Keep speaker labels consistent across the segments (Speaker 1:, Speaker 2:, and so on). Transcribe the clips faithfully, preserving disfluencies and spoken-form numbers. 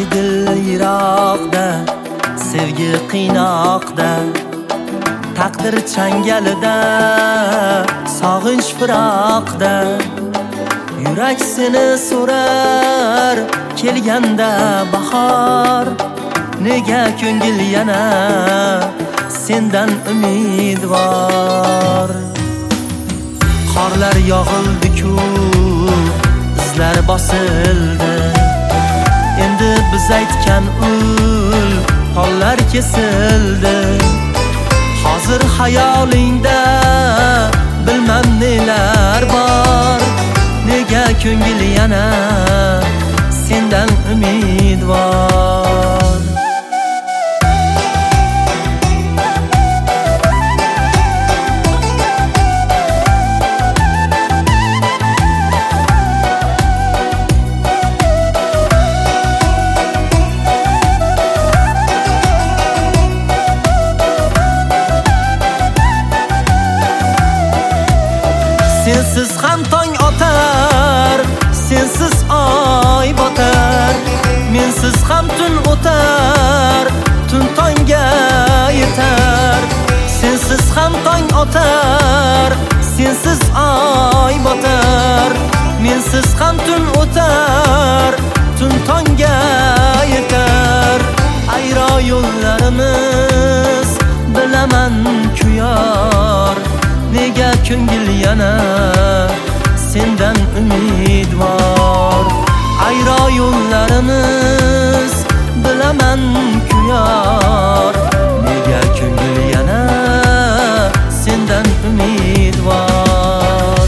Speaker 1: dil yiroqda, sevgi qiynoqda, taqdir changalida, sog'inch firoqda. Yurak seni so'rar kelganda bahor, nega ko'ngil yana sendan umidvor. Qorlar yog'ildi-ku, izlar bosildi, endi biz aytgan ul hollar kesildi. Hozir xayolingda bilmam nelar bor, nega ko'ngil yana sendan umidvor. Sensiz ham tong otar, sensiz oy botar, mensiz ham tun o'tar, tun tongga yetar. Sensiz ham tong otar, sensiz oy botar, mensiz ham tun o'tar, tun tongga yetar. Ayro yo'llarimiz bilaman kuyar, nega ko'ngil yana sendan umidvor. Ayro yo'llarimiz bilaman kuyar, nega ko'ngil yana sendan umidvor.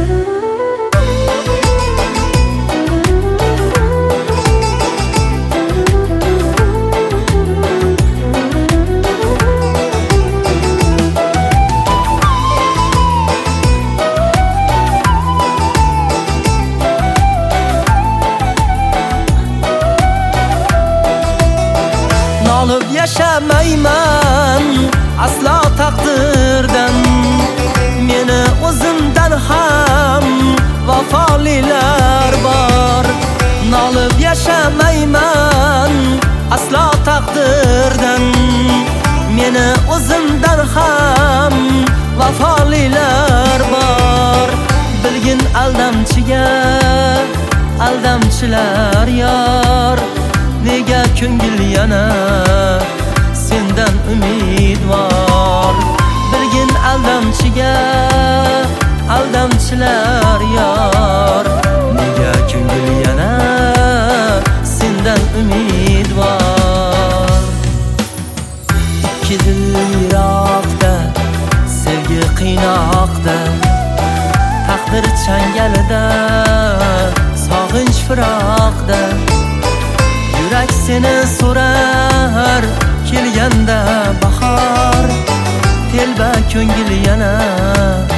Speaker 1: Nolib yashamayman aslo taqdirdan, meni o'zimdan ham vafolilar bor. Nolib yashamayman aslo taqdirdan, meni o'zimdan ham vafolilar bor. Bilgin aldamchiga aldamchilar yor, nega ko'ngil yana sendan umidvor. Bilgin aldamchiga aldamchilar yor, nega ko'ngil yana sendan umidvor. Ikki dil yiroqda, sevgi qiynoqda, taqdir changalida, sog'inch firoqda. Yurak seni so'rar kelganda bahor, telba ko'ngil yana